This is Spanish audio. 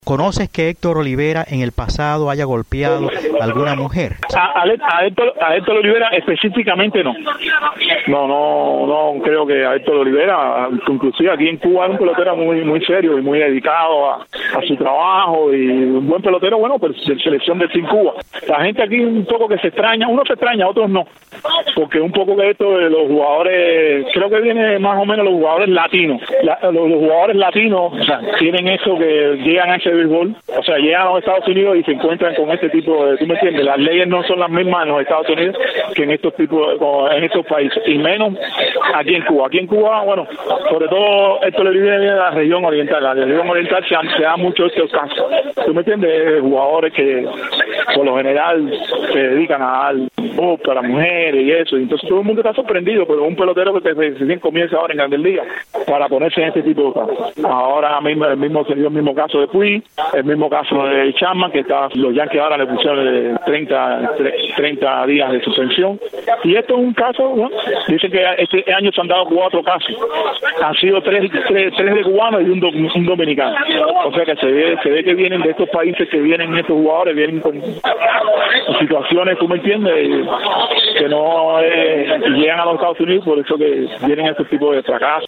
¿Conoces que Héctor Olivera en el pasado haya golpeado a alguna mujer? A Héctor Olivera específicamente no. No creo que a Héctor Olivera, inclusive aquí en Cuba es un pelotero muy serio y muy dedicado a su trabajo y un buen pelotero, bueno, pues de selección de Team Cuba. La gente aquí un poco que se extraña, unos se extraña, otros no, porque un poco que esto de los jugadores, creo que viene más o menos los jugadores latinos. Los jugadores latinos, o sea, tienen eso que llegan a ese béisbol, o sea, llegan a los Estados Unidos y se encuentran con este tipo de, ¿tú me entiendes? Las leyes no son las mismas en los Estados Unidos que en estos países, y menos aquí en Cuba. Aquí en Cuba, bueno, sobre todo esto le viene de la región oriental. La región oriental se da mucho estos casos, ¿tú me entiendes? Jugadores que por lo general se dedican a dar para mujeres y eso, y entonces todo el mundo está sorprendido, pero un pelotero que recién comienza ahora en Grandes Ligas para ponerse en este tipo de casos. Ahora mismo se dio el mismo caso de Puig, el mismo caso de Chapman, que los Yankees ahora le pusieron 30 días de suspensión, y esto es un caso, ¿no? Dicen que este año se han dado 4 casos, han sido 3 de cubanos y un dominicano, o sea que se ve que vienen de estos países, que vienen estos jugadores, vienen con situaciones, ¿tú me entiendes?, que no llegan a los Estados Unidos, por eso que vienen estos tipos de fracasos.